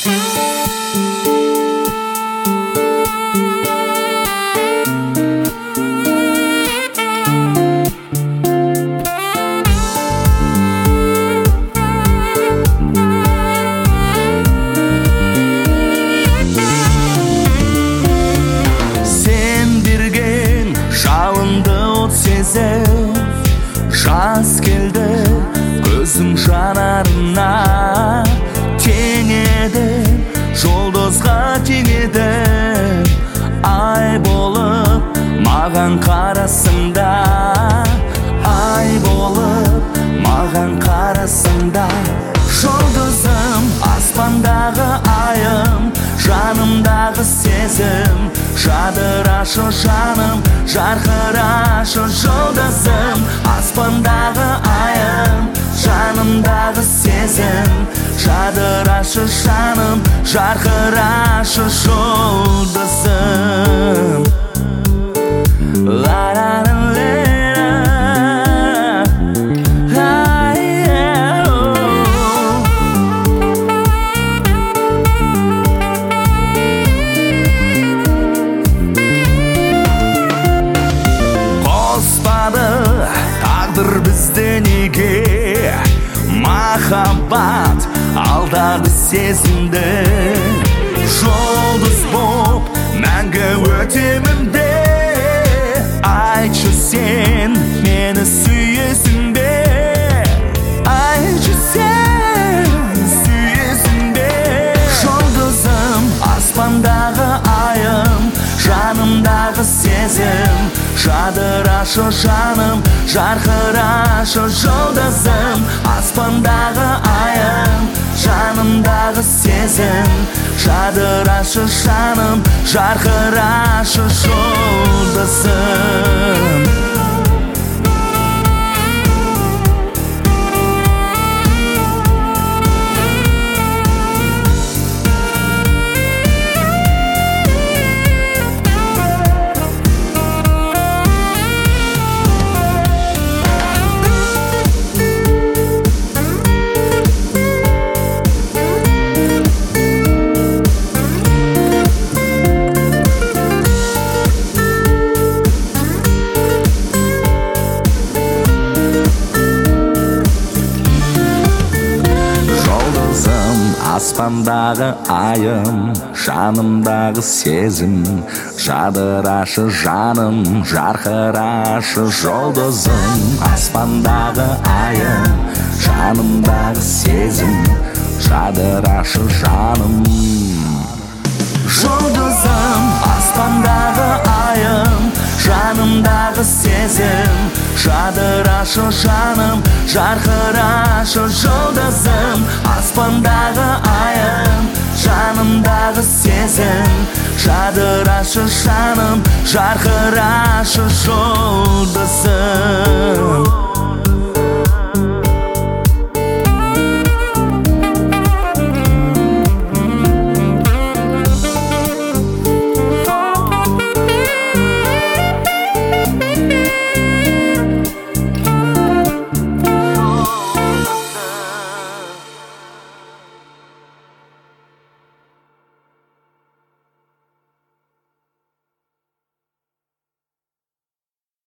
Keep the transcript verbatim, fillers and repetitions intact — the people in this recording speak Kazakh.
Жас келді көзім жанарына, теңеді жұлдызға теңеді. Ай болып маған қарасында, ай болып маған қарасында. Жұлдызым аспандағы айым, жанымдағы сезім, жадырашы жаным, жарқырашы жұлдызым. Аспандағы айым, жанымдағы сезім, жадырашы жаным, жарқырашы жұлдызым. Тағдыр бізді неге, махаббат алдады сезімді. Жұлдыз боп мәңгі өтемін бе, айтшы сен мені сүйесің бе, айтшы сен сүйесің бе. Жұлдызым аспандағы айым, жанымдағы сезім, жадырашы жаным, жарқырашы жұлдызым. Аспандағы айым, жанымдағы сезім, жадырашы жаным, жарқырашы жұлдызым. Аспандағы айым, жанымдағы сезім, жадырашы жаным, жарқырашы жұлдызым. Аспандағы айым, жанымдағы сезім, жадырашы жаным. Жұлдызым аспандағы айым, жанымдағы сезім, жадырашы жаным, жарқырашы жұлдызым. Аспандағы айым, жанымдағы сезім, жадырашы жаным, жарқырашы жұлдызым.